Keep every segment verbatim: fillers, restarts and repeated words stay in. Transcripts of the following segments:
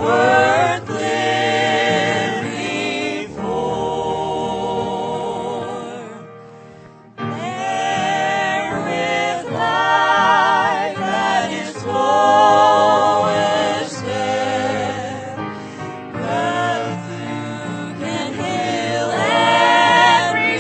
worth living for. There with life at its lowest ebb, but who can heal every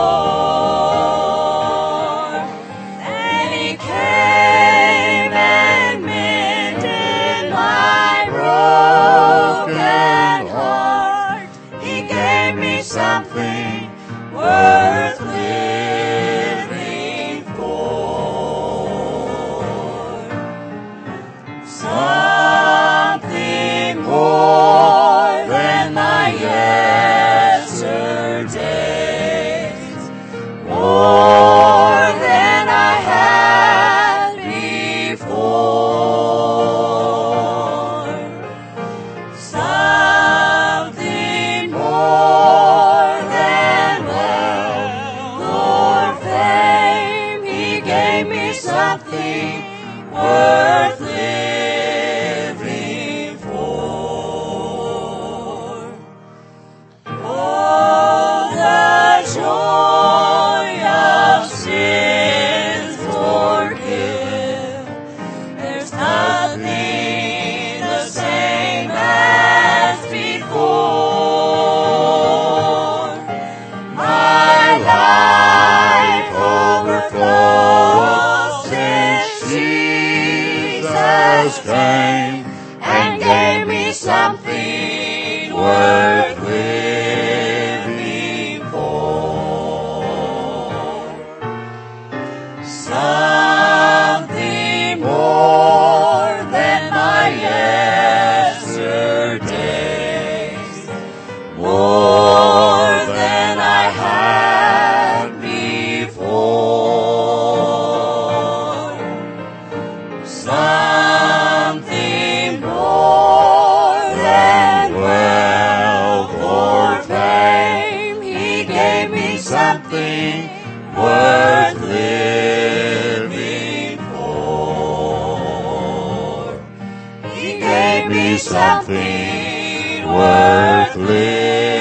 sore? And he came and mended my broken heart. He gave me something worth living for. Something more than my yesterdays, more than I had before. Something more than wealth or fame. He gave me something worth living for. Oh, the joy of sins forgiven. There's nothing the same as before. My life overflows since Jesus came and gave me something worth living for. Something more than my yesterdays, more than I had before. Something more than wealth or fame. He gave me something worth living for. He gave me something worth living